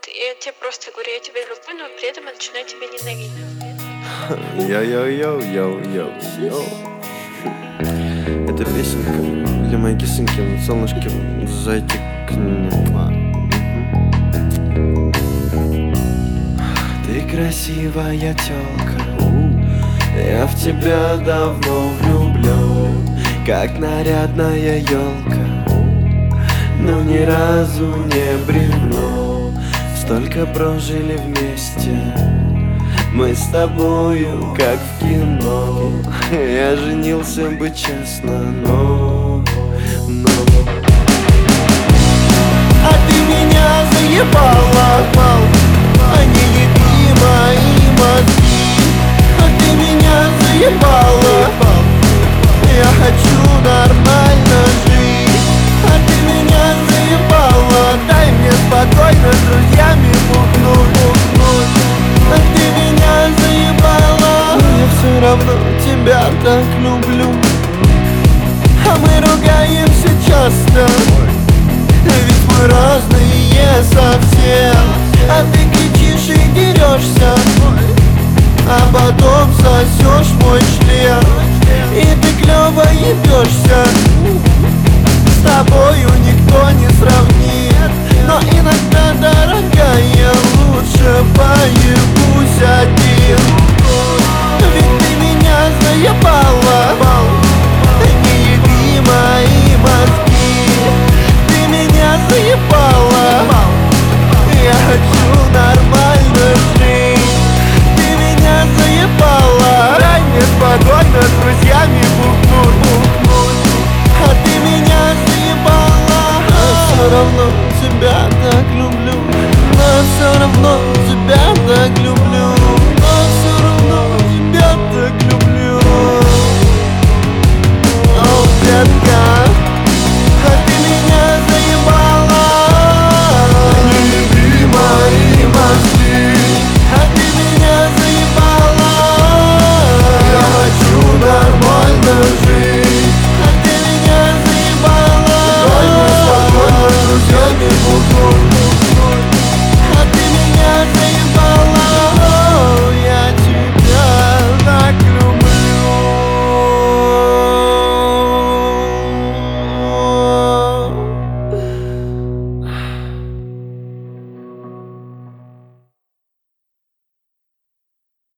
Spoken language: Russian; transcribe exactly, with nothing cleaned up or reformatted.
я тебе просто говорю, я тебя люблю, но при этом я начинаю тебя ненавидеть. Йоу-йоу-йоу-йоу-йоу. Это песенка для моей кисоньки, солнышки, зайти к нему. Ты красивая тёлка, я в тебя давно влюблен, как нарядная елка, но ни разу не бревно. Столько прожили вместе мы с тобою, как в кино. Я женился бы честно, но, но а ты меня заебала, они легли мои мозги. А ты меня заебала, я хочу нормально жить. А ты меня заебала, дай мне спокойно с друзьями бухнуть. А ты меня заебала, я все равно тебя так люблю. А мы ругаемся часто, ведь мы разные совсем. А ты кричишь и дерешься, а потом сосешь мой член. И ты клёво ебешься.